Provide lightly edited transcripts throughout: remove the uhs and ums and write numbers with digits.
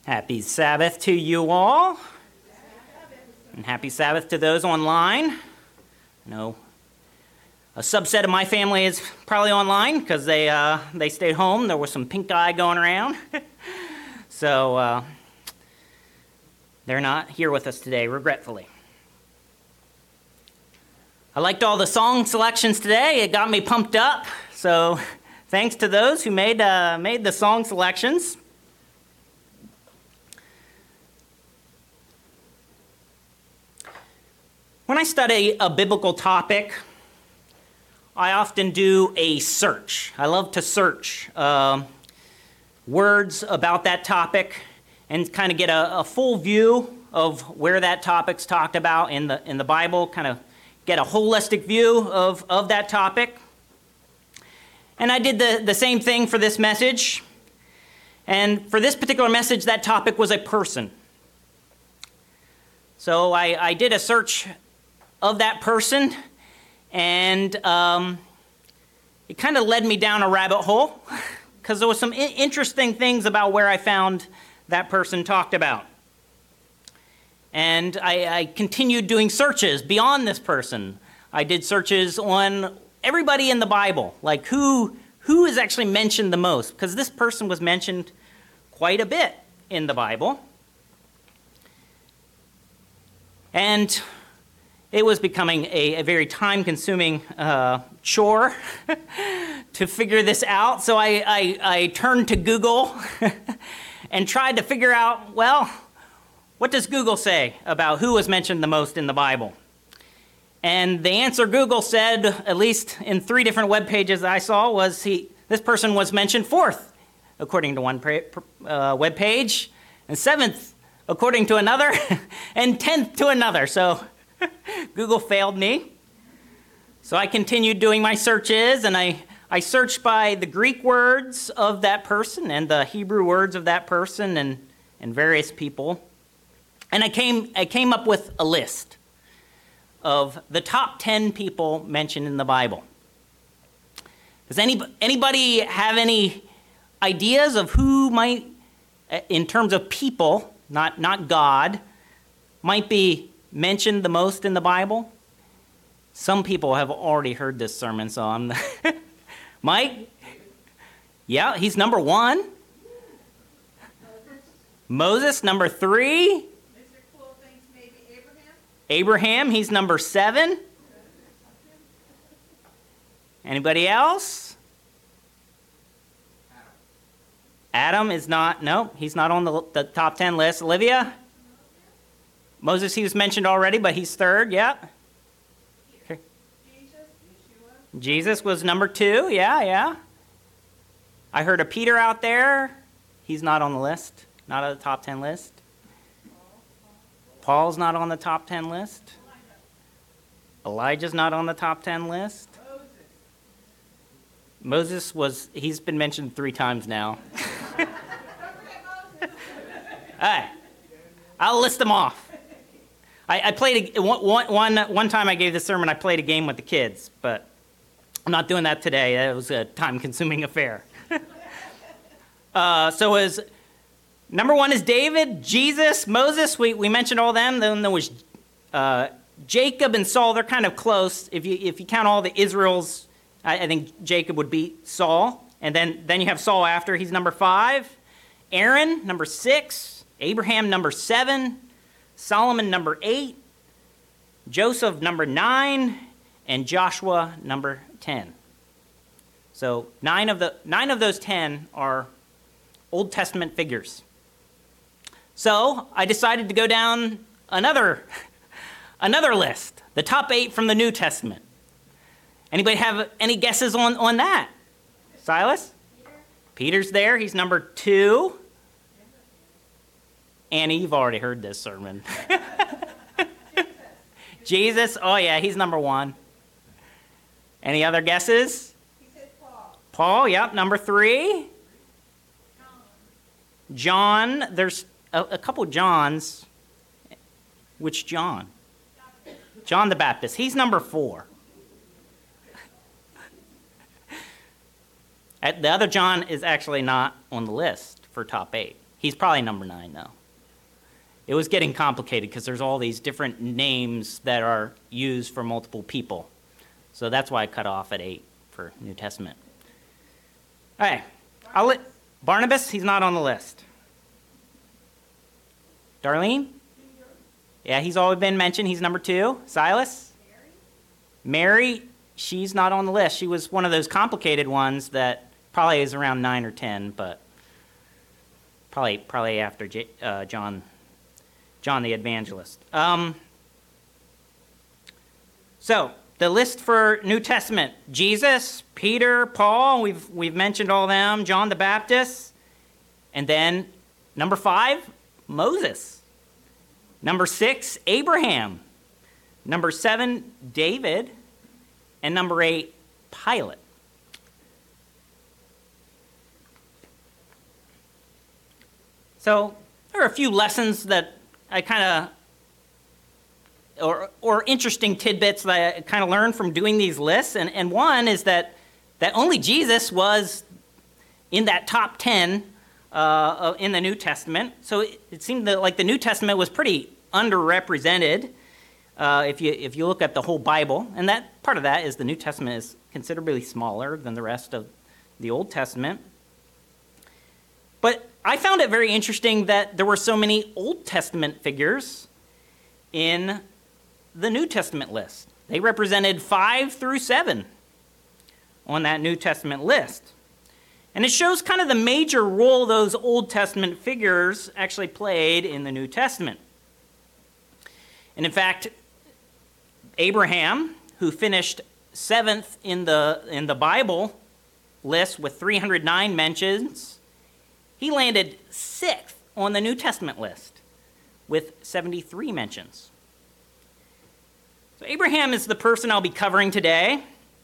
Happy Sabbath to you all, and happy Sabbath to those online. I know a subset of my family is probably online because they stayed home. There was some pink eye going around, so they're not here with us today, regretfully. I liked all the song selections today. It got me pumped up, so thanks to those who made the song selections. When I study a biblical topic, I often do a search. I love to search words about that topic and kind of get a full view of where that topic's talked about in the Bible, kind of get a holistic view of that topic. And I did the same thing for this message. And for this particular message, that topic was a person. So I did a search of that person, and it kind of led me down a rabbit hole because there was some interesting things about where I found that person talked about. And I continued doing searches beyond this person. I did searches on everybody in the Bible, like who is actually mentioned the most, because this person was mentioned quite a bit in the Bible. And it was becoming a very time-consuming chore to figure this out. So I turned to Google and tried to figure out, well, what does Google say about who was mentioned the most in the Bible? And the answer Google said, at least in 3 different web pages I saw, was this person was mentioned 4th, according to one web page, and 7th, according to another, and 10th to another. So Google failed me. So I continued doing my searches, and I searched by the Greek words of that person and the Hebrew words of that person and various people. And I came up with a list of the top 10 people mentioned in the Bible. Does anybody have any ideas of who might, in terms of people, not God, might be mentioned the most in the Bible? Some people have already heard this sermon, so I'm Mike? Yeah, he's number 1. Moses, number 3. Mr. Cool thinks maybe Abraham. Abraham, he's number 7. Anybody else? Adam is not, no, he's not on the top 10 list. Olivia? Moses, he was mentioned already, but he's 3rd, yeah. Okay. Jesus was number 2, yeah. I heard a Peter out there. He's not on the list, not on the top 10 list. Paul's not on the top 10 list. Elijah's not on the top 10 list. Moses he's been mentioned 3 times now. All right, I'll list them off. I played one time I gave this sermon, I played a game with the kids, but I'm not doing that today. That was a time-consuming affair. So as number 1 is David, Jesus, Moses. We mentioned all them. Then there was Jacob and Saul. They're kind of close. If you count all the Israels, I think Jacob would beat Saul. And then you have Saul after. He's number 5. Aaron, number 6. Abraham, number 7. Solomon, number 8. Joseph, number 9. And Joshua, number 10. So 9 of those 10 are Old Testament figures. So I decided to go down another list, the top 8 from the New Testament. Anybody have any guesses on that? Silas? Peter's there. He's number 2. Annie, you've already heard this sermon. Jesus, oh yeah, he's number 1. Any other guesses? He said Paul. Paul, yep, number 3. John, there's a couple Johns. Which John? John the Baptist. He's number 4. The other John is actually not on the list for top 8. He's probably number 9, though. It was getting complicated because there's all these different names that are used for multiple people. So that's why I cut off at 8 for New Testament. All right. Barnabas, he's not on the list. Darlene? Yeah, he's always been mentioned. He's number 2. Silas? Mary, she's not on the list. She was one of those complicated ones that probably is around 9 or 10, but probably after John the Evangelist. So the list for New Testament: Jesus, Peter, Paul. We've mentioned all them. John the Baptist, and then number 5, Moses. Number 6, Abraham. Number 7, David. And number 8, Pilate. So there are a few lessons that I kind of, or interesting tidbits that I kind of learned from doing these lists. And one is that only Jesus was in that top 10 in the New Testament. So it seemed that like the New Testament was pretty underrepresented if you look at the whole Bible. And that part of that is the New Testament is considerably smaller than the rest of the Old Testament. But I found it very interesting that there were so many Old Testament figures in the New Testament list. They represented 5 through 7 on that New Testament list. And it shows kind of the major role those Old Testament figures actually played in the New Testament. And in fact, Abraham, who finished 7th in the Bible list with 309 mentions, he landed 6th on the New Testament list with 73 mentions. So Abraham is the person I'll be covering today.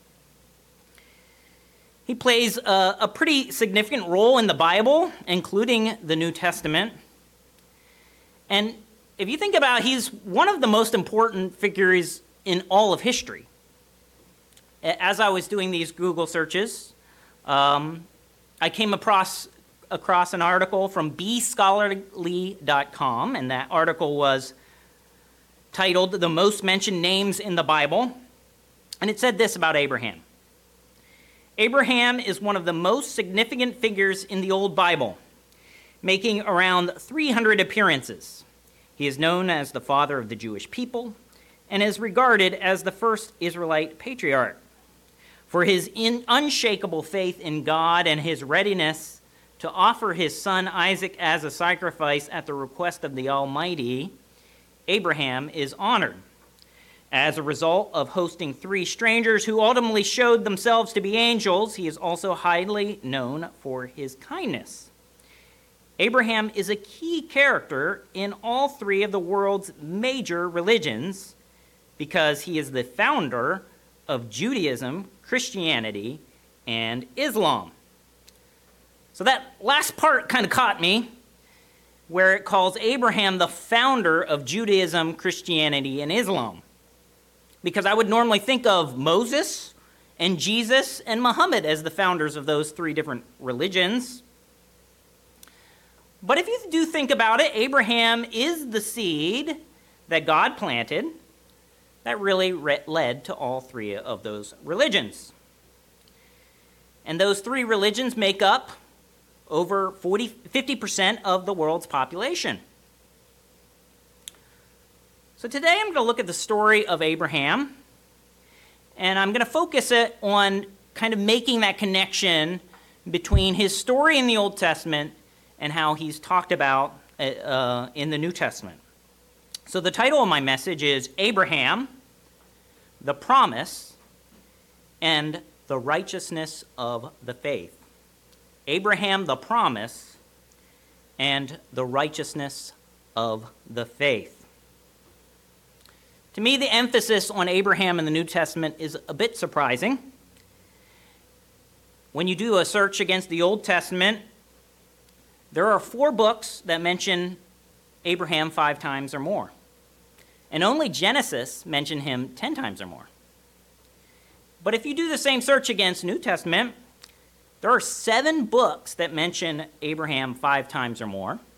He plays a pretty significant role in the Bible, including the New Testament. And if you think about it, he's one of the most important figures in all of history. As I was doing these Google searches, I came across an article from bscholarly.com, and that article was titled "The Most Mentioned Names in the Bible," and it said this about Abraham. Abraham is one of the most significant figures in the Old Bible, making around 300 appearances. He is known as the father of the Jewish people and is regarded as the first Israelite patriarch. For his unshakable faith in God and his readiness to offer his son Isaac as a sacrifice at the request of the Almighty, Abraham is honored. As a result of hosting 3 strangers who ultimately showed themselves to be angels, he is also highly known for his kindness. Abraham is a key character in all 3 of the world's major religions because he is the founder of Judaism, Christianity, and Islam. So that last part kind of caught me, where it calls Abraham the founder of Judaism, Christianity, and Islam. Because I would normally think of Moses and Jesus and Muhammad as the founders of those 3 different religions. But if you do think about it, Abraham is the seed that God planted that really led to all 3 of those religions. And those 3 religions make up over 50% of the world's population. So today I'm going to look at the story of Abraham, and I'm going to focus it on kind of making that connection between his story in the Old Testament and how he's talked about in the New Testament. So the title of my message is Abraham, the Promise, and the Righteousness of the Faith. Abraham, the Promise, and the Righteousness of the Faith. To me, the emphasis on Abraham in the New Testament is a bit surprising. When you do a search against the Old Testament, there are 4 books that mention Abraham 5 times or more. And only Genesis mention him 10 times or more. But if you do the same search against New Testament, there are 7 books that mention Abraham 5 times or more.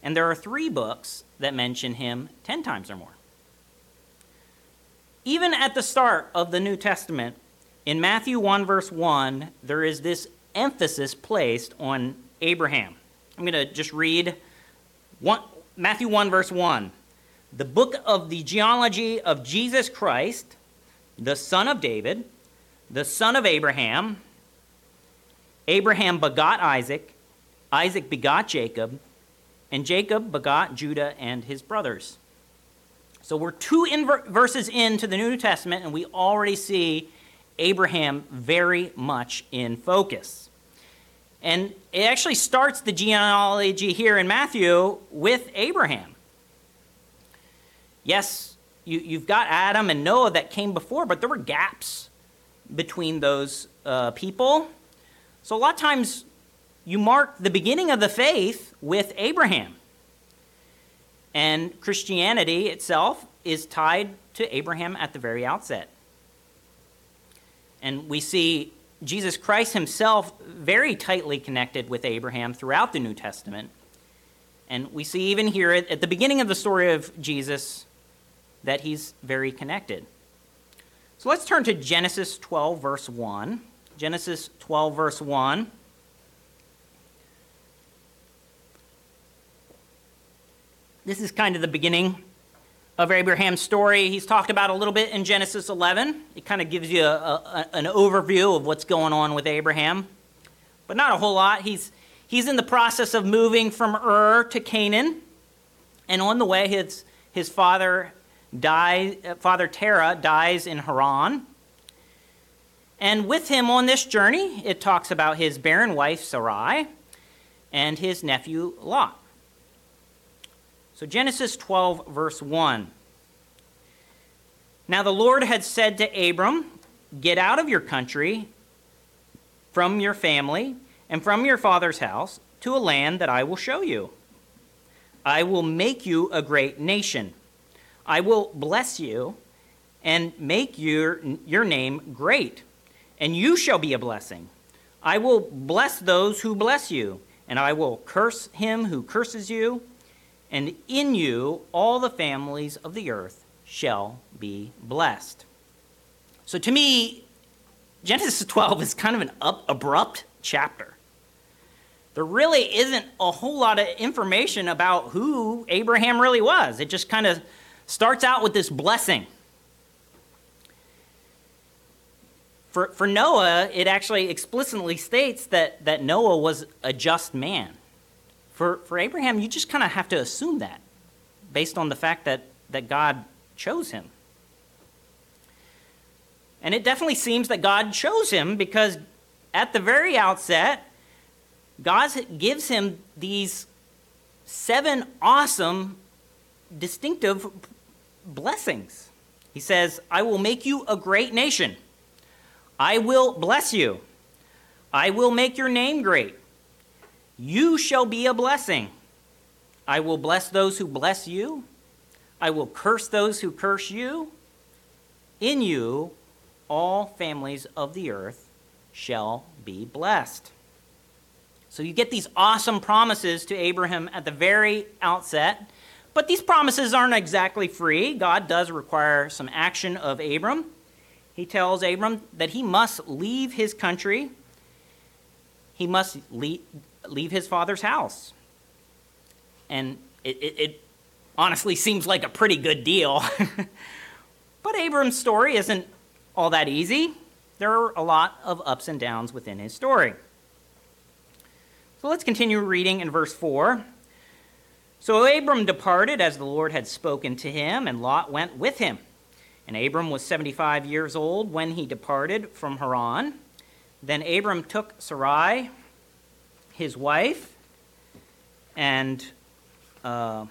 And there are 3 books that mention him 10 times or more. Even at the start of the New Testament, in Matthew 1, verse 1, there is this emphasis placed on Abraham. I'm going to just read Matthew 1, verse 1. The book of the genealogy of Jesus Christ, the son of David, the son of Abraham. Abraham begot Isaac, Isaac begot Jacob, and Jacob begot Judah and his brothers. So we're 2 verses into the New Testament, and we already see Abraham very much in focus. And it actually starts the genealogy here in Matthew with Abraham. Yes, you've got Adam and Noah that came before, but there were gaps between those people. So a lot of times you mark the beginning of the faith with Abraham. And Christianity itself is tied to Abraham at the very outset. And we see Jesus Christ himself very tightly connected with Abraham throughout the New Testament. And we see even here at the beginning of the story of Jesus that he's very connected. So let's turn to Genesis 12, verse 1. Genesis 12, verse 1. This is kind of the beginning of Abraham's story. He's talked about a little bit in Genesis 11. It kind of gives you an overview of what's going on with Abraham, but not a whole lot. He's in the process of moving from Ur to Canaan, and on the way, his father Terah dies in Haran. And with him on this journey, it talks about his barren wife Sarai and his nephew Lot. So Genesis 12, verse 1. Now the Lord had said to Abram, "Get out of your country, from your family, and from your father's house, to a land that I will show you. I will make you a great nation. I will bless you and make your name great, and you shall be a blessing. I will bless those who bless you, and I will curse him who curses you. And in you all the families of the earth shall be blessed." So to me, Genesis 12 is kind of an abrupt chapter. There really isn't a whole lot of information about who Abraham really was. It just kind of starts out with this blessing. For Noah, it actually explicitly states that Noah was a just man. For Abraham, you just kind of have to assume that based on the fact that God chose him. And it definitely seems that God chose him because at the very outset, God gives him these 7 awesome, distinctive blessings. He says, "I will make you a great nation. I will bless you. I will make your name great. You shall be a blessing. I will bless those who bless you. I will curse those who curse you. In you, all families of the earth shall be blessed." So you get these awesome promises to Abraham at the very outset, but these promises aren't exactly free. God does require some action of Abram. He tells Abram that he must leave his country. He must leave his father's house. And it honestly seems like a pretty good deal. But Abram's story isn't all that easy. There are a lot of ups and downs within his story. So let's continue reading in verse 4. So Abram departed as the Lord had spoken to him, and Lot went with him. And Abram was 75 years old when he departed from Haran. Then Abram took Sarai, his wife, and Lot,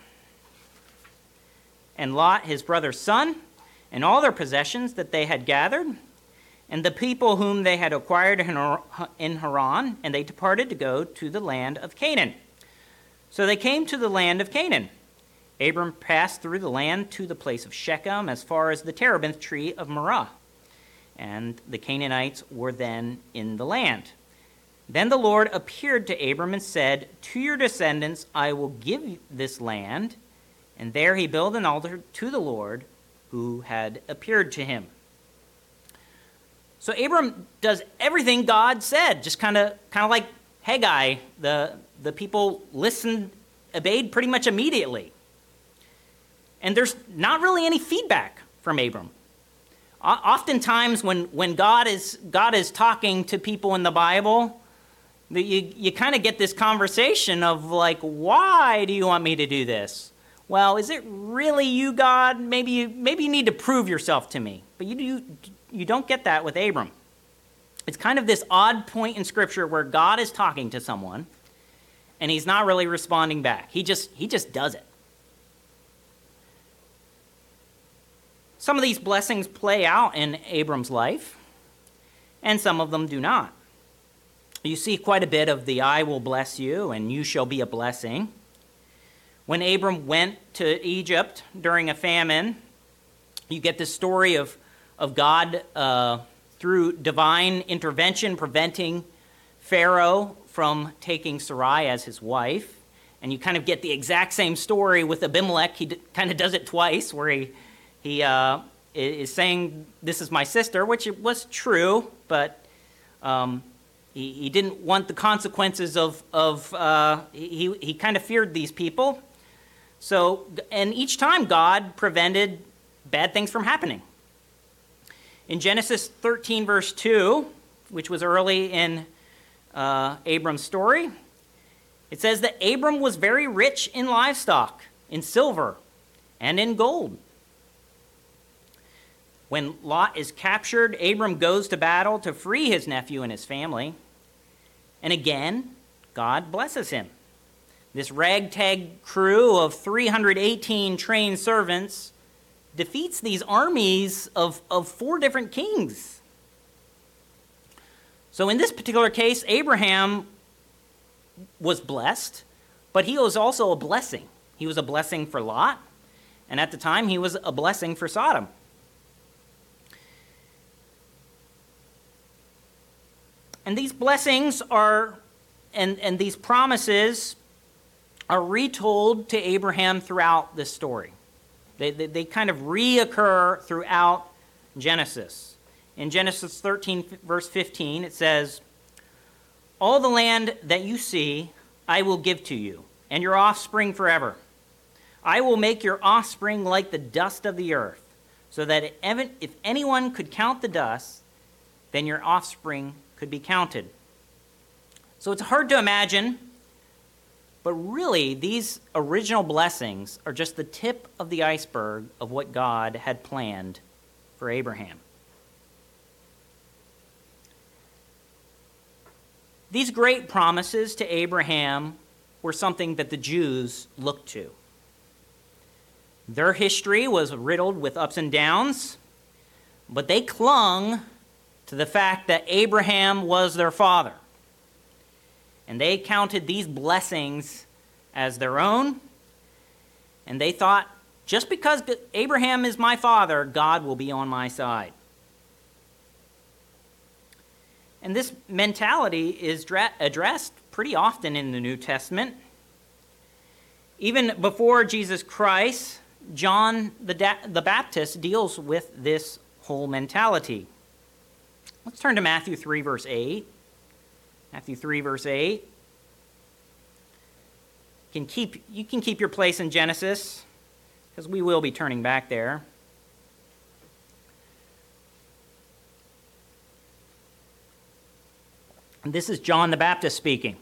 his brother's son, and all their possessions that they had gathered, and the people whom they had acquired in Haran, and they departed to go to the land of Canaan. So they came to the land of Canaan. Abram passed through the land to the place of Shechem as far as the terebinth tree of Moreh, and the Canaanites were then in the land. Then the Lord appeared to Abram and said, "To your descendants I will give this land." And there he built an altar to the Lord who had appeared to him. So Abram does everything God said, just kind of like Haggai. The people listened, obeyed pretty much immediately. And there's not really any feedback from Abram. Oftentimes when God is talking to people in the Bible, you kind of get this conversation of like, why do you want me to do this? Well, is it really you, God? Maybe you need to prove yourself to me. But you don't get that with Abram. It's kind of this odd point in Scripture where God is talking to someone, and he's not really responding back. He just does it. Some of these blessings play out in Abram's life, and some of them do not. You see quite a bit of the "I will bless you," and "you shall be a blessing." When Abram went to Egypt during a famine, you get this story of God through divine intervention preventing Pharaoh from taking Sarai as his wife. And you kind of get the exact same story with Abimelech. He kind of does it twice, where he is saying, "This is my sister," which it was true, but he didn't want the consequences he kind of feared these people. So, and each time God prevented bad things from happening. In Genesis 13, verse 2, which was early in Abram's story, it says that Abram was very rich in livestock, in silver, and in gold. When Lot is captured, Abram goes to battle to free his nephew and his family. And again, God blesses him. This ragtag crew of 318 trained servants defeats these armies of 4 different kings. So in this particular case, Abraham was blessed, but he was also a blessing. He was a blessing for Lot, and at the time he was a blessing for Sodom. And these blessings are, and these promises are retold to Abraham throughout this story. They kind of reoccur throughout Genesis. In Genesis 13, verse 15, it says, "All the land that you see, I will give to you, and your offspring forever. I will make your offspring like the dust of the earth, so that if anyone could count the dust, then your offspring could be counted." So it's hard to imagine, but really these original blessings are just the tip of the iceberg of what God had planned for Abraham. These great promises to Abraham were something that the Jews looked to. Their history was riddled with ups and downs, but they clung to the fact that Abraham was their father. And they counted these blessings as their own, and they thought, just because Abraham is my father, God will be on my side. And this mentality is addressed pretty often in the New Testament. Even before Jesus Christ, John the Baptist deals with this whole mentality. Let's turn to Matthew 3, verse 8. Matthew 3, verse 8. You can keep your place in Genesis, because we will be turning back there. And this is John the Baptist speaking.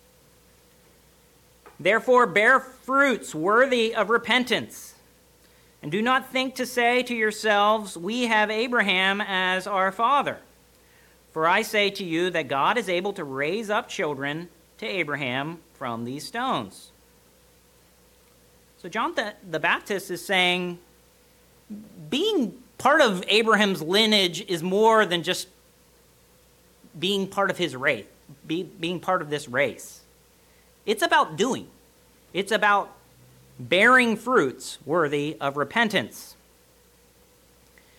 "Therefore bear fruits worthy of repentance, and do not think to say to yourselves, 'We have Abraham as our father.' For I say to you that God is able to raise up children to Abraham from these stones." So John the Baptist is saying being part of Abraham's lineage is more than just being part of his race, being part of this race. It's about doing. It's about bearing fruits worthy of repentance.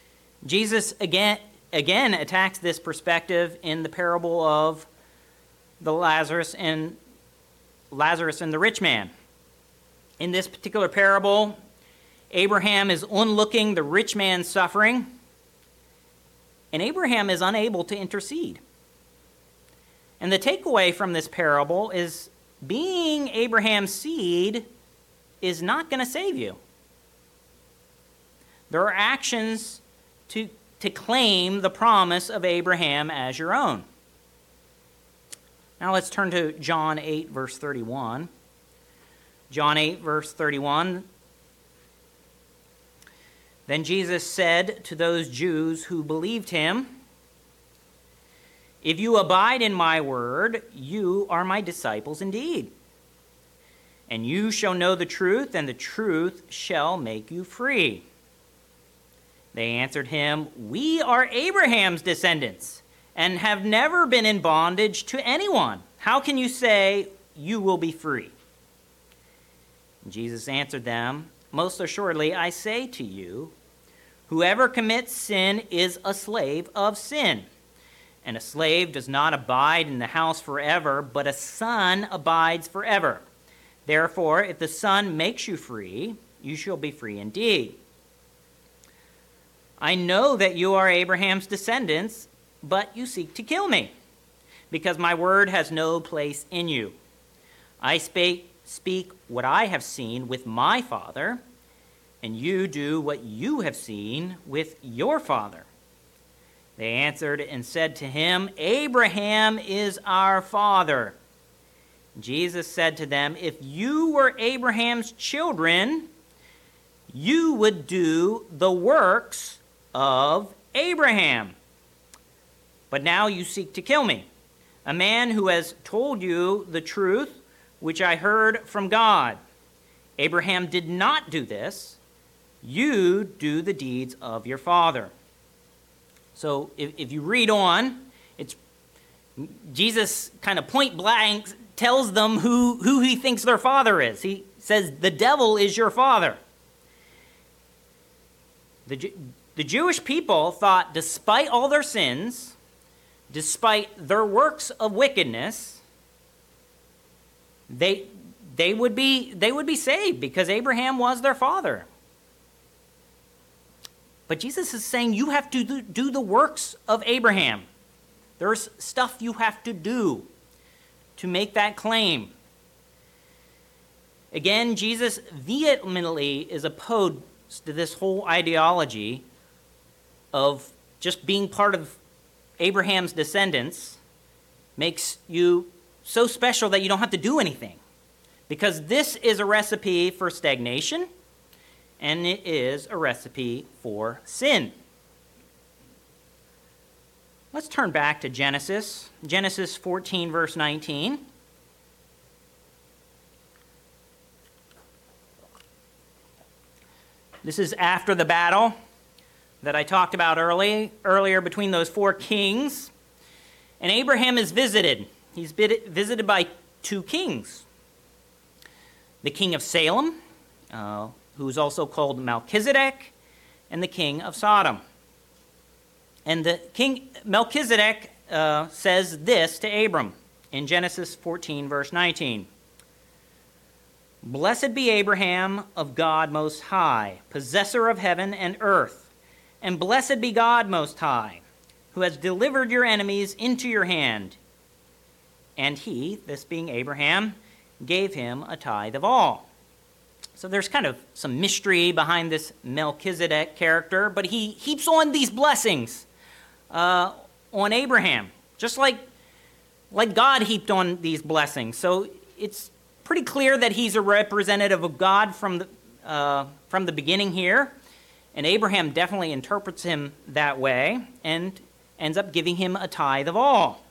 Jesus again attacks this perspective in the parable of the Lazarus and the rich man. In this particular parable, Abraham is onlooking the rich man's suffering, and Abraham is unable to intercede. And the takeaway from this parable is being Abraham's seed is not going to save you. There are actions to claim the promise of Abraham as your own. Now let's turn to John 8, verse 31. John 8, verse 31. Then Jesus said to those Jews who believed him, "If you abide in my word, you are my disciples indeed. And you shall know the truth, and the truth shall make you free." They answered him, "We are Abraham's descendants, and have never been in bondage to anyone. How can you say you will be free?" Jesus answered them, "Most assuredly I say to you, whoever commits sin is a slave of sin. And a slave does not abide in the house forever, but a son abides forever. Therefore, if the Son makes you free, you shall be free indeed. I know that you are Abraham's descendants, but you seek to kill me, because my word has no place in you. I speak what I have seen with my father, and you do what you have seen with your father." They answered and said to him, "Abraham is our father." Jesus said to them, "If you were Abraham's children, you would do the works of Abraham. But now you seek to kill me, a man who has told you the truth, which I heard from God. Abraham did not do this. You do the deeds of your father." So if you read on, it's Jesus kind of point blank tells them who he thinks their father is. He says, the devil is your father. The Jewish people thought, despite all their sins, despite their works of wickedness, they would be saved because Abraham was their father. But Jesus is saying you have to do the works of Abraham. There's stuff you have to do to make that claim. Again, Jesus vehemently is opposed to this whole ideology of just being part of Abraham's descendants makes you so special that you don't have to do anything. Because this is a recipe for stagnation, and it is a recipe for sin. Let's turn back to Genesis. Genesis 14, verse 19. This is after the battle that I talked about earlier between those four kings. And Abraham is visited. He's visited by two kings. The king of Salem, who is also called Melchizedek, and the king of Sodom. And the king Melchizedek says this to Abram in Genesis 14, verse 19. "Blessed be Abraham of God Most High, possessor of heaven and earth. And blessed be God Most High, who has delivered your enemies into your hand. And he," this being Abraham, "gave him a tithe of all." So there's kind of some mystery behind this Melchizedek character, but he heaps on these blessings on Abraham, just like God heaped on these blessings. So it's pretty clear that he's a representative of God from the beginning here, and Abraham definitely interprets him that way and ends up giving him a tithe of all.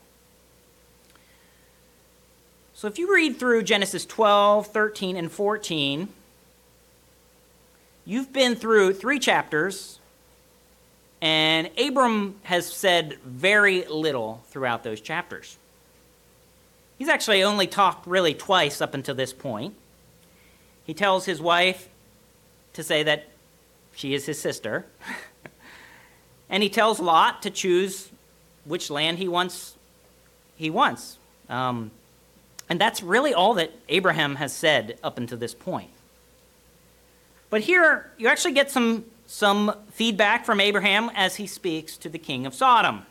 So if you read through Genesis 12, 13, and 14, you've been through 3 chapters, and Abram has said very little throughout those chapters. He's actually only talked really twice up until this point. He tells his wife to say that she is his sister, and he tells Lot to choose which land he wants. And that's really all that Abraham has said up until this point. But here, you actually get some feedback from Abraham as he speaks to the king of Sodom.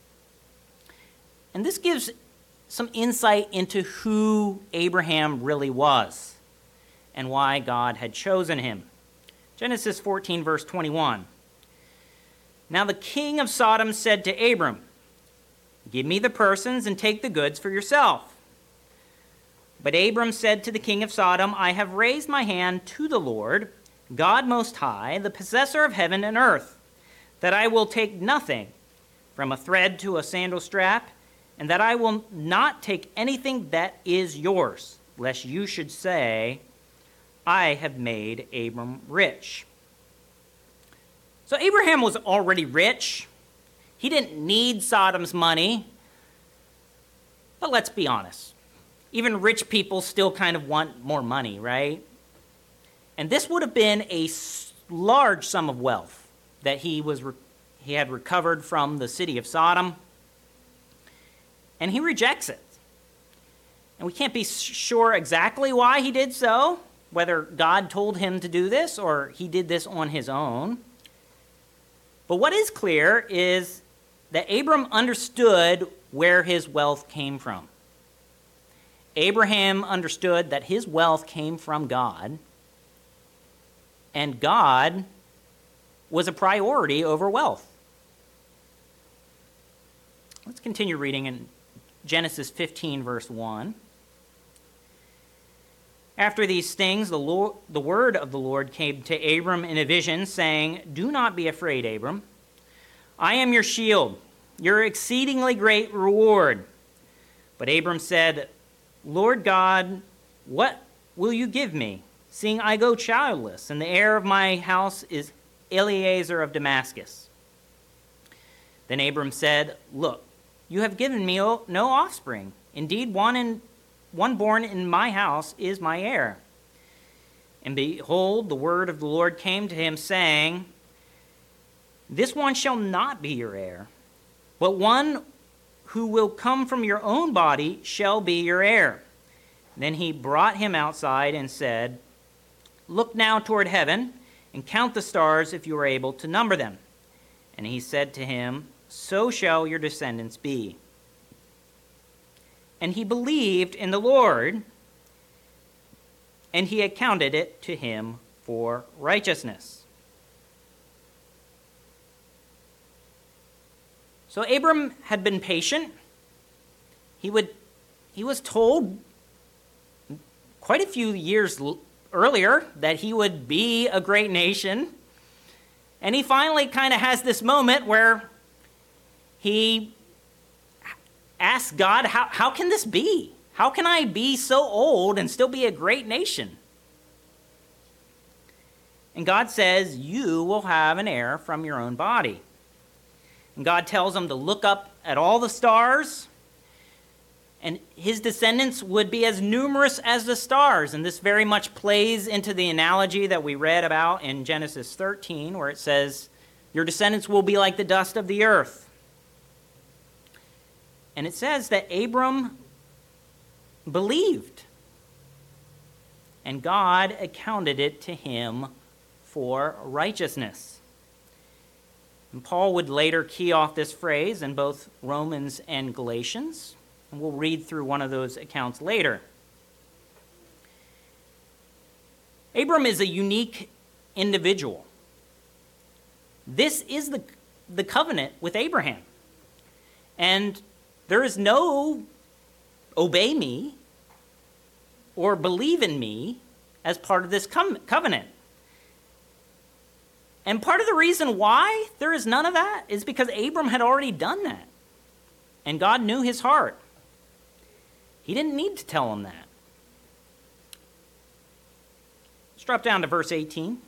And this gives some insight into who Abraham really was and why God had chosen him. Genesis 14, verse 21. Now the king of Sodom said to Abram, "Give me the persons and take the goods for yourself." But Abram said to the king of Sodom, "I have raised my hand to the Lord, God Most High, the possessor of heaven and earth, that I will take nothing, from a thread to a sandal strap, and that I will not take anything that is yours, lest you should say, I have made Abram rich." So Abraham was already rich. He didn't need Sodom's money. But let's be honest. Even rich people still kind of want more money, right? And this would have been a large sum of wealth that he had recovered from the city of Sodom. And he rejects it. And we can't be sure exactly why he did so, whether God told him to do this or he did this on his own. But what is clear is that Abram understood where his wealth came from. Abraham understood that his wealth came from God, and God was a priority over wealth. Let's continue reading in Genesis 15, verse 1. After these things, the word of the Lord came to Abram in a vision, saying, "Do not be afraid, Abram. I am your shield, your exceedingly great reward." But Abram said, "Lord God, what will you give me, seeing I go childless, and the heir of my house is Eliezer of Damascus?" Then Abram said, "Look, you have given me no offspring. Indeed, one born in my house is my heir." And behold, the word of the Lord came to him, saying, "This one shall not be your heir, but one who will come from your own body shall be your heir." Then he brought him outside and said, "Look now toward heaven and count the stars if you are able to number them." And he said to him, "So shall your descendants be." And he believed in the Lord, and he accounted it to him for righteousness. So Abram had been patient. He was told quite a few years earlier that he would be a great nation. And he finally kind of has this moment where he asks God, how can this be? How can I be so old and still be a great nation? And God says, "You will have an heir from your own body." And God tells him to look up at all the stars, and his descendants would be as numerous as the stars. And this very much plays into the analogy that we read about in Genesis 13, where it says, "Your descendants will be like the dust of the earth." And it says that Abram believed, and God accounted it to him for righteousness. And Paul would later key off this phrase in both Romans and Galatians, and we'll read through one of those accounts later. Abram is a unique individual. This is the covenant with Abraham. And there is no obey me or believe in me as part of this covenant. And part of the reason why there is none of that is because Abram had already done that. And God knew his heart. He didn't need to tell him that. Let's drop down to verse 18.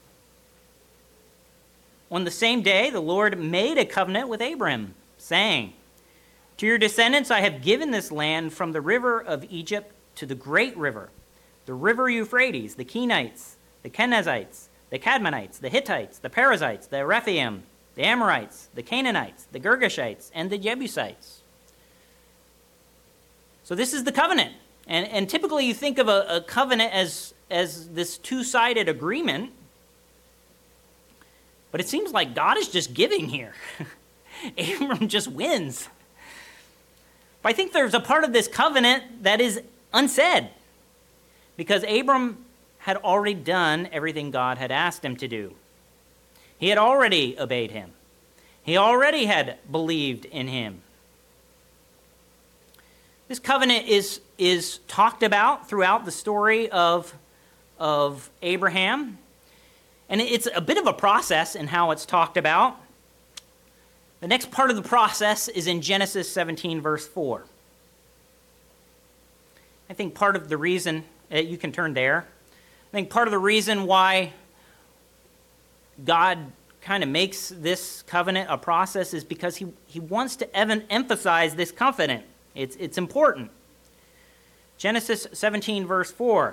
On the same day, the Lord made a covenant with Abram, saying, "To your descendants I have given this land from the river of Egypt to the great river, the river Euphrates, the Kenites, the Kenizzites, the Cadmonites, the Hittites, the Perizzites, the Rephaim, the Amorites, the Canaanites, the Girgashites, and the Jebusites." So this is the covenant. And typically you think of a covenant as this two-sided agreement. But it seems like God is just giving here. Abram just wins. But I think there's a part of this covenant that is unsaid. Because Abram had already done everything God had asked him to do. He had already obeyed him. He already had believed in him. This covenant is talked about throughout the story of Abraham. And it's a bit of a process in how it's talked about. The next part of the process is in Genesis 17, verse 4. I think part of the reason, you can turn there, I think part of the reason why God kind of makes this covenant a process is because he wants to emphasize this covenant. It's important. Genesis 17, verse 4.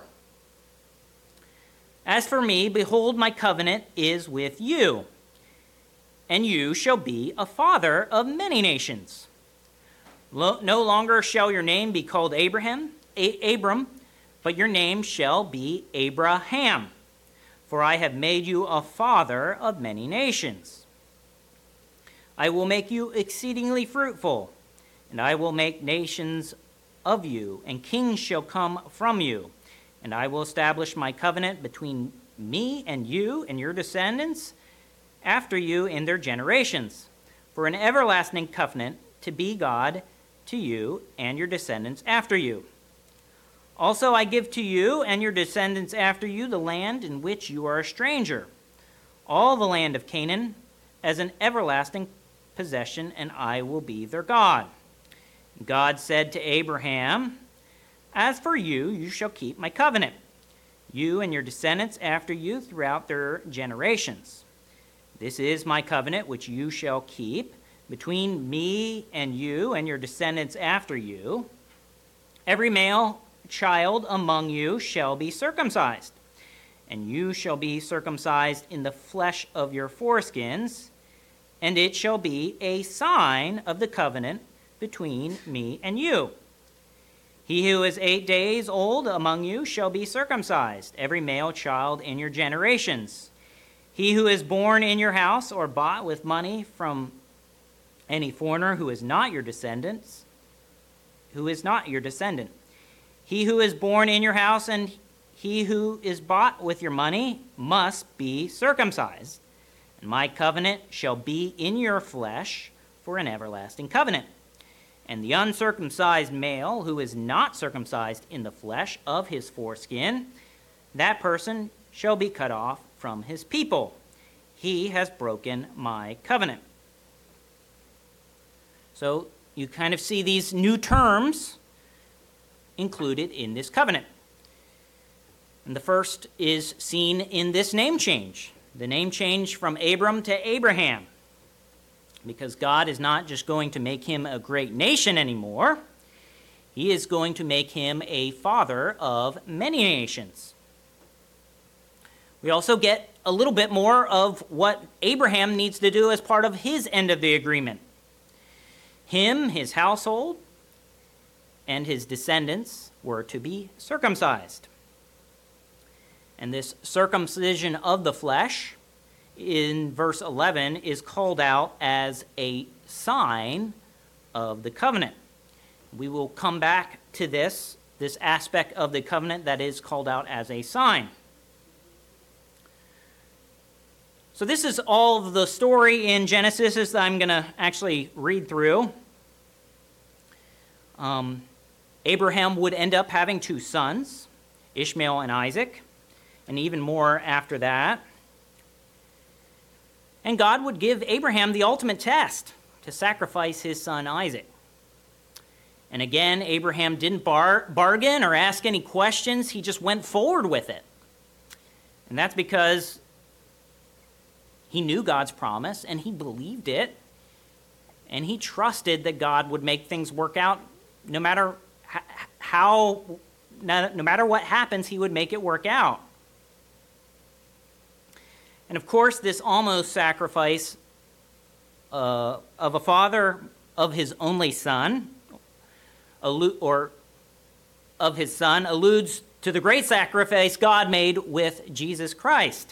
As for me, behold, my covenant is with you, and you shall be a father of many nations. No longer shall your name be called Abram, but your name shall be Abraham, for I have made you a father of many nations. I will make you exceedingly fruitful, and I will make nations of you, and kings shall come from you. And I will establish my covenant between me and you and your descendants after you in their generations, for an everlasting covenant to be God to you and your descendants after you. Also I give to you and your descendants after you the land in which you are a stranger, all the land of Canaan, as an everlasting possession, and I will be their God. God said to Abraham, as for you, you shall keep my covenant, you and your descendants after you throughout their generations. This is my covenant which you shall keep between me and you and your descendants after you. Every male child among you shall be circumcised, and you shall be circumcised in the flesh of your foreskins, and it shall be a sign of the covenant between me and you. He who is 8 days old among you shall be circumcised, every male child in your generations. He who is born in your house or bought with money from any foreigner who is not your descendant. He who is born in your house and he who is bought with your money must be circumcised. And my covenant shall be in your flesh for an everlasting covenant. And the uncircumcised male who is not circumcised in the flesh of his foreskin, that person shall be cut off from his people. He has broken my covenant. So you kind of see these new terms included in this covenant. And the first is seen in this name change. The name change from Abram to Abraham. Because God is not just going to make him a great nation anymore. He is going to make him a father of many nations. We also get a little bit more of what Abraham needs to do as part of his end of the agreement. Him, his household, and his descendants were to be circumcised. And this circumcision of the flesh in verse 11 is called out as a sign of the covenant. We will come back to this aspect of the covenant that is called out as a sign. So this is all of the story in Genesis that I'm going to actually read through. Abraham would end up having 2 sons, Ishmael and Isaac, and even more after that. And God would give Abraham the ultimate test to sacrifice his son Isaac. And again, Abraham didn't bargain or ask any questions. He just went forward with it. And that's because he knew God's promise and he believed it. And he trusted that God would make things work out no matter no matter what happens, he would make it work out. And of course, this almost sacrifice of a father of his only son, or of his Son alludes to the great sacrifice God made with Jesus Christ.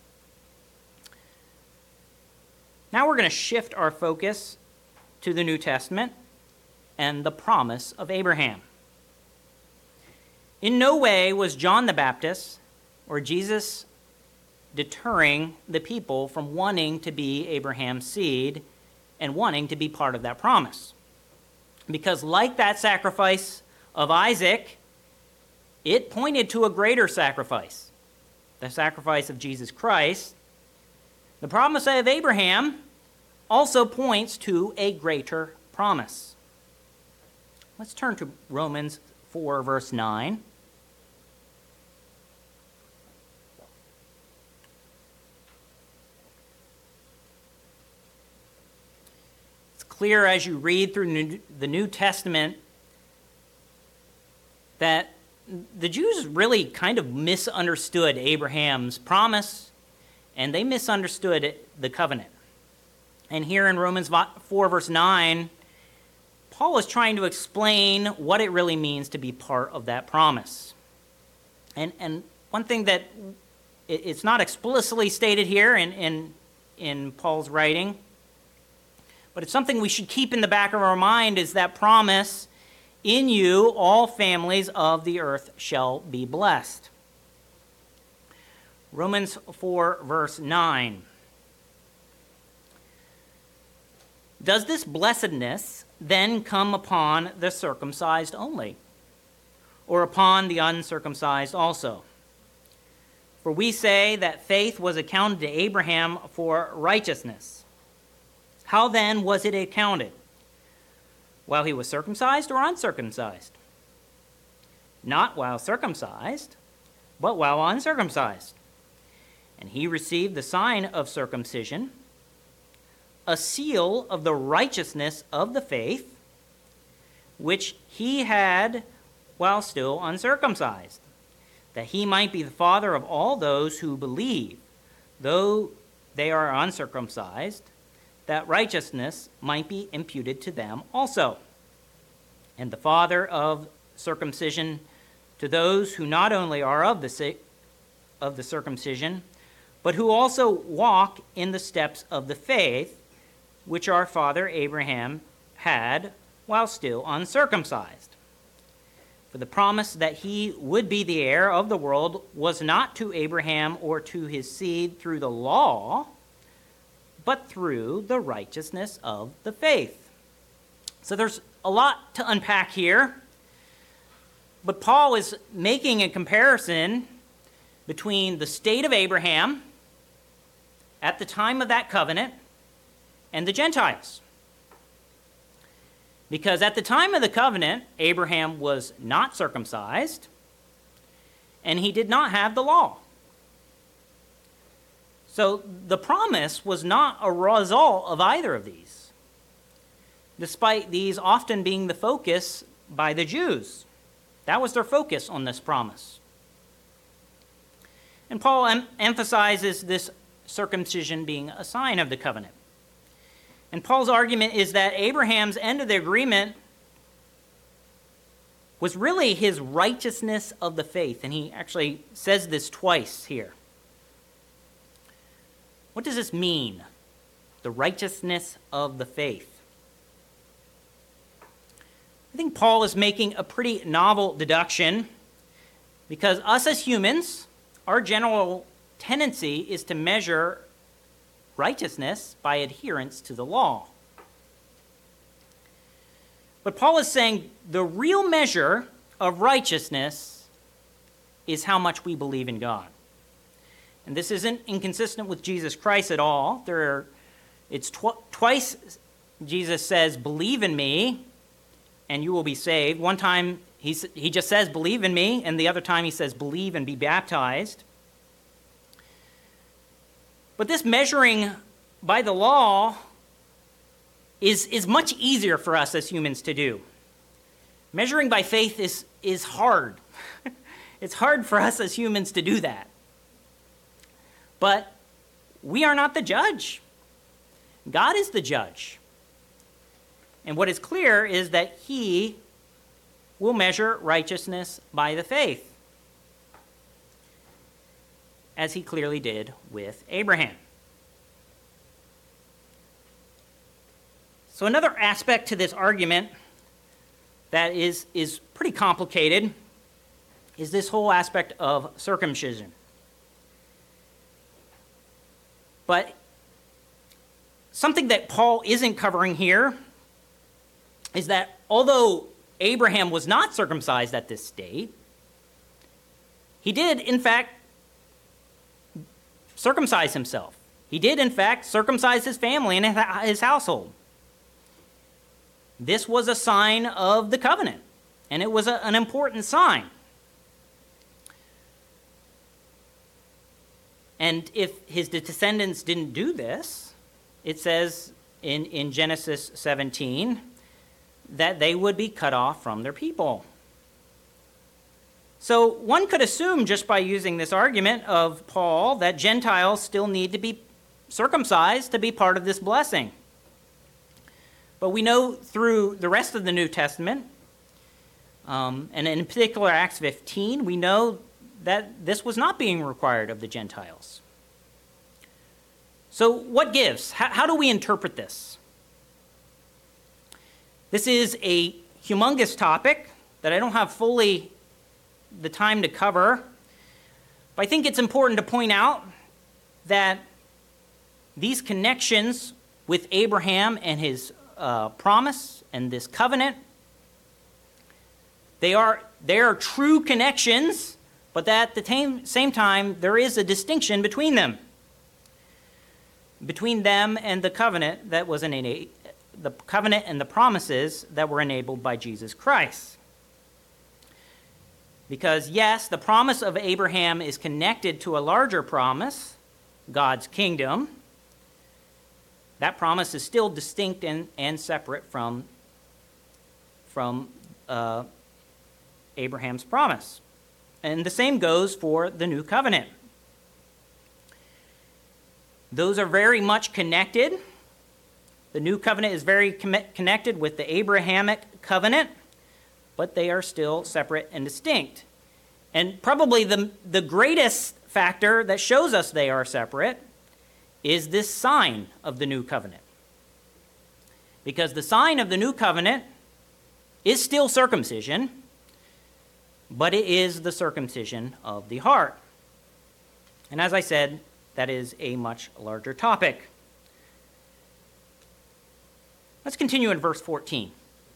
Now we're going to shift our focus to the New Testament and the promise of Abraham. In no way was John the Baptist or Jesus deterring the people from wanting to be Abraham's seed and wanting to be part of that promise. Because like that sacrifice of Isaac, it pointed to a greater sacrifice, the sacrifice of Jesus Christ. The promise of Abraham also points to a greater promise. Let's turn to Romans 4, verse 9. It's clear as you read through the New Testament that the Jews really kind of misunderstood Abraham's promise, and they misunderstood the covenant. And here in Romans 4, verse 9, Paul is trying to explain what it really means to be part of that promise. And one thing that it's not explicitly stated here in Paul's writing, but it's something we should keep in the back of our mind, is that promise: in you all families of the earth shall be blessed. Romans 4, verse 9. Does this blessedness then come upon the circumcised only, or upon the uncircumcised also? For we say that faith was accounted to Abraham for righteousness. How then was it accounted? While he was circumcised or uncircumcised? Not while circumcised, but while uncircumcised. And he received the sign of circumcision, a seal of the righteousness of the faith, which he had while still uncircumcised, that he might be the father of all those who believe, though they are uncircumcised, that righteousness might be imputed to them also. And the father of circumcision to those who not only are of the circumcision, but who also walk in the steps of the faith, which our father Abraham had while still uncircumcised. For the promise that he would be the heir of the world was not to Abraham or to his seed through the law, but through the righteousness of the faith. So there's a lot to unpack here, but Paul is making a comparison between the state of Abraham at the time of that covenant and the Gentiles. Because at the time of the covenant, Abraham was not circumcised, and he did not have the law. So the promise was not a result of either of these, despite these often being the focus by the Jews. That was their focus on this promise. And Paul emphasizes this circumcision being a sign of the covenant. And Paul's argument is that Abraham's end of the agreement was really his righteousness of the faith. And he actually says this twice here. What does this mean? The righteousness of the faith. I think Paul is making a pretty novel deduction, because us as humans, our general tendency is to measure righteousness by adherence to the law. But Paul is saying the real measure of righteousness is how much we believe in God. And this isn't inconsistent with Jesus Christ at all. It's twice Jesus says, "Believe in me, and you will be saved." One time he just says, "Believe in me," and the other time he says, "Believe and be baptized." But this measuring by the law is much easier for us as humans to do. Measuring by faith is hard. It's hard for us as humans to do that. But we are not the judge. God is the judge. And what is clear is that he will measure righteousness by the faith, as he clearly did with Abraham. So another aspect to this argument that is pretty complicated is this whole aspect of circumcision. But something that Paul isn't covering here is that although Abraham was not circumcised at this state, he did, in fact, circumcise himself. He did, in fact, circumcise his family and his household. This was a sign of the covenant, and it was an important sign. And if his descendants didn't do this, it says in Genesis 17 that they would be cut off from their people. So one could assume just by using this argument of Paul that Gentiles still need to be circumcised to be part of this blessing. But we know through the rest of the New Testament, and in particular Acts 15, we know that this was not being required of the Gentiles. So what gives? How do we interpret this? This is a humongous topic that I don't have fully the time to cover, but I think it's important to point out that these connections with Abraham and his promise and this covenant, they are true connections, but at the same time, there is a distinction between them and the covenant that was the covenant and the promises that were enabled by Jesus Christ. Because yes, the promise of Abraham is connected to a larger promise, God's kingdom. That promise is still distinct and separate from Abraham's promise. And the same goes for the new covenant. Those are very much connected. The new covenant is very connected with the Abrahamic covenant, but they are still separate and distinct. And probably the greatest factor that shows us they are separate is this sign of the new covenant. Because the sign of the new covenant is still circumcision, but it is the circumcision of the heart. And as I said, that is a much larger topic. Let's continue in verse 14.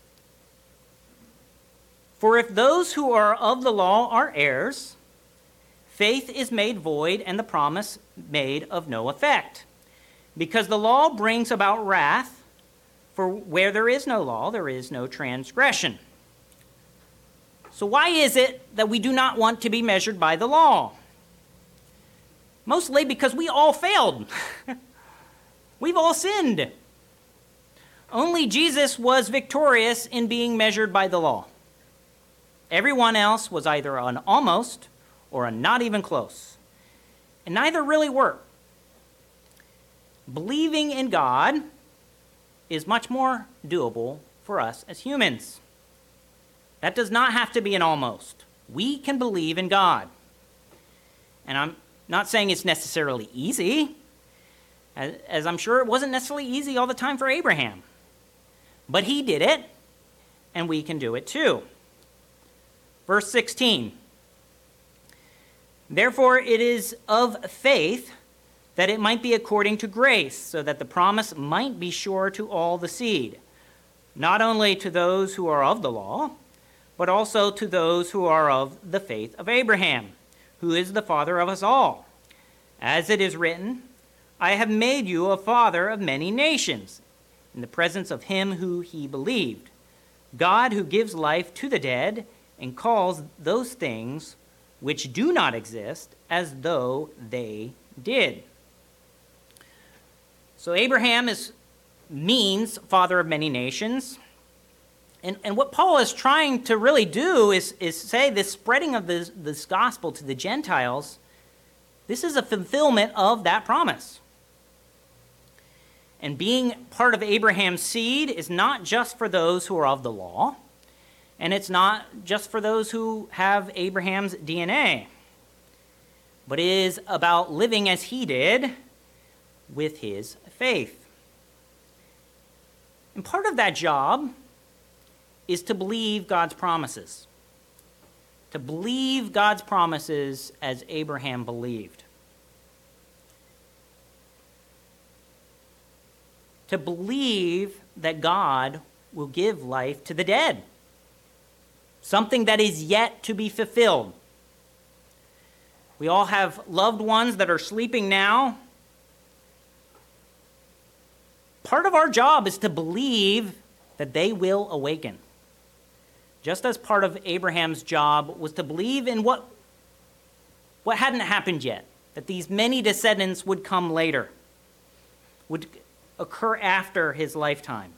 For if those who are of the law are heirs, faith is made void and the promise made of no effect. Because the law brings about wrath, for where there is no law, there is no transgression. So why is it that we do not want to be measured by the law? Mostly because we all failed. We've all sinned. Only Jesus was victorious in being measured by the law. Everyone else was either an almost or a not even close. And neither really worked. Believing in God is much more doable for us as humans. That does not have to be an almost. We can believe in God. And I'm not saying it's necessarily easy, as I'm sure it wasn't necessarily easy all the time for Abraham. But he did it, and we can do it too. Verse 16. Therefore it is of faith that it might be according to grace, so that the promise might be sure to all the seed, not only to those who are of the law, but also to those who are of the faith of Abraham, who is the father of us all. As it is written, I have made you a father of many nations, in the presence of him who he believed, God who gives life to the dead and calls those things which do not exist as though they did. So Abraham means father of many nations. And what Paul is trying to really do is say this spreading of this gospel to the Gentiles, this is a fulfillment of that promise. And being part of Abraham's seed is not just for those who are of the law. And it's not just for those who have Abraham's DNA, but it is about living as he did with his faith. And part of that job is to believe God's promises. To believe God's promises as Abraham believed. To believe that God will give life to the dead. Something that is yet to be fulfilled. We all have loved ones that are sleeping now. Part of our job is to believe that they will awaken. Just as part of Abraham's job was to believe in what hadn't happened yet, that these many descendants would come later, would occur after his lifetime.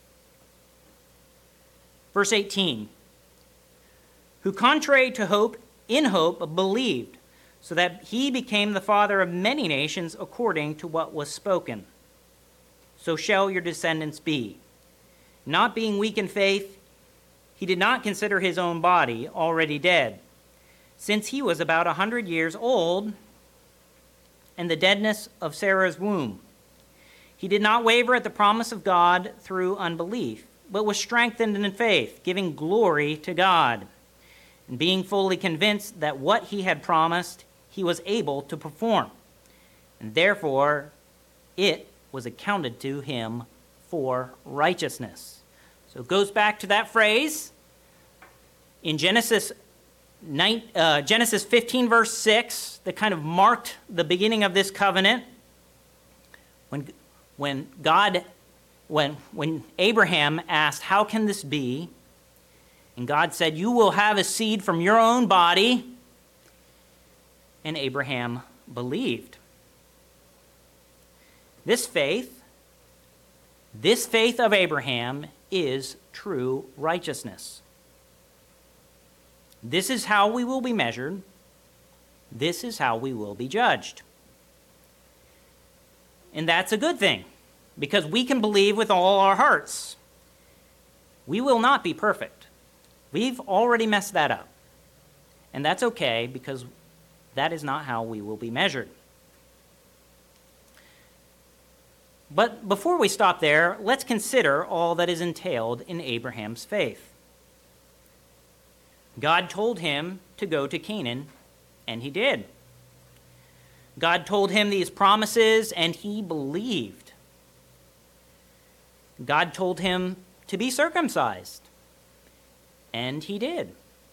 Verse 18, who contrary to hope, in hope, believed, so that he became the father of many nations according to what was spoken. So shall your descendants be. Not being weak in faith, he did not consider his own body already dead, since he was about 100 years old, and the deadness of Sarah's womb. He did not waver at the promise of God through unbelief, but was strengthened in faith, giving glory to God, and being fully convinced that what he had promised he was able to perform. And therefore it was accounted to him for righteousness. So it goes back to that phrase in Genesis 15, verse 6, that kind of marked the beginning of this covenant. When Abraham asked, how can this be? And God said, you will have a seed from your own body. And Abraham believed. This faith of Abraham is true righteousness. This is how we will be measured. This is how we will be judged. And that's a good thing, because we can believe with all our hearts. We will not be perfect. We've already messed that up. And that's okay, because that is not how we will be measured. But before we stop there, let's consider all that is entailed in Abraham's faith. God told him to go to Canaan, and he did. God told him these promises, and he believed. God told him to be circumcised, and he did.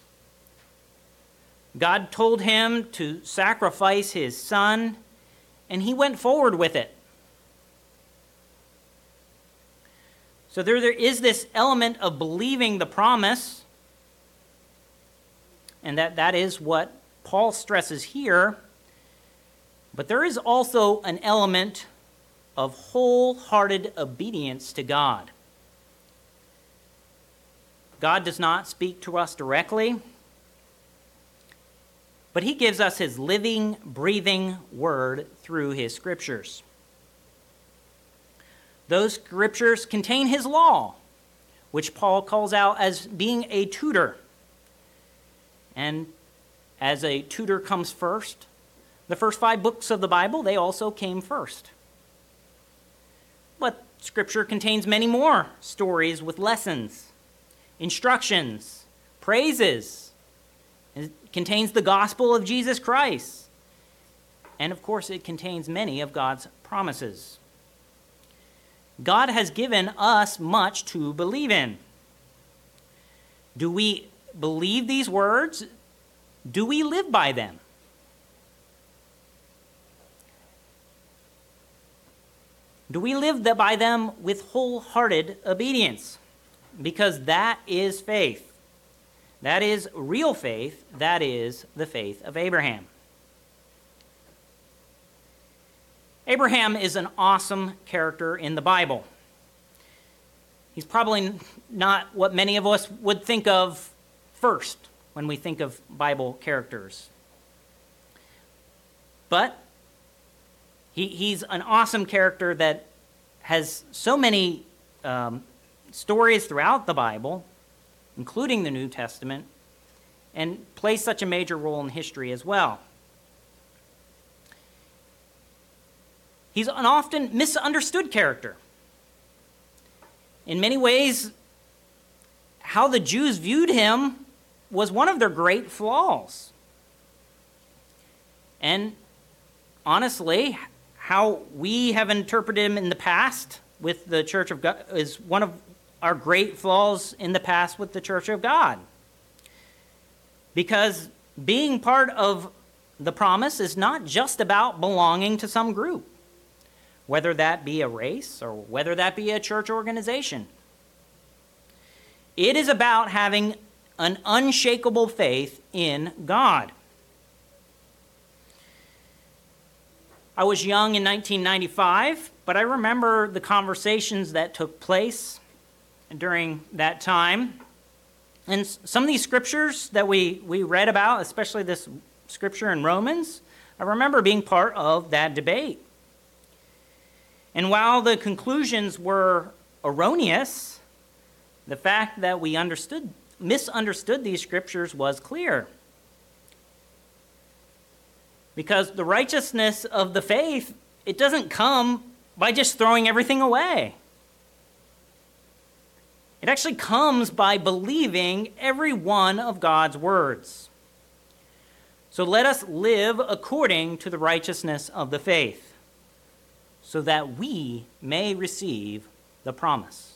God told him to sacrifice his son, and he went forward with it. So there is this element of believing the promise, and that is what Paul stresses here. But there is also an element of wholehearted obedience to God. God does not speak to us directly, but he gives us his living, breathing word through his scriptures. Those scriptures contain his law, which Paul calls out as being a tutor. And as a tutor comes first, the first 5 books of the Bible, they also came first. But Scripture contains many more stories with lessons, instructions, praises. It contains the gospel of Jesus Christ. And of course, it contains many of God's promises. God has given us much to believe in. Do we believe these words? Do we live by them? Do we live by them with wholehearted obedience? Because that is faith. That is real faith. That is the faith of Abraham. Abraham is an awesome character in the Bible. He's probably not what many of us would think of first when we think of Bible characters. But he's an awesome character that has so many stories throughout the Bible. including the New Testament, and plays such a major role in history as well. He's an often misunderstood character. In many ways, how the Jews viewed him was one of their great flaws. And honestly, how we have interpreted him in the past with the Church of God is one of our great flaws in the past with the Church of God. Because being part of the promise is not just about belonging to some group, whether that be a race or whether that be a church organization. It is about having an unshakable faith in God. I was young in 1995, but I remember the conversations that took place during that time. And some of these scriptures that we read about, especially this scripture in Romans, I remember being part of that debate. And while the conclusions were erroneous, the fact that we misunderstood these scriptures was clear. Because the righteousness of the faith, it doesn't come by just throwing everything away. It actually comes by believing every one of God's words. So let us live according to the righteousness of the faith, so that we may receive the promise.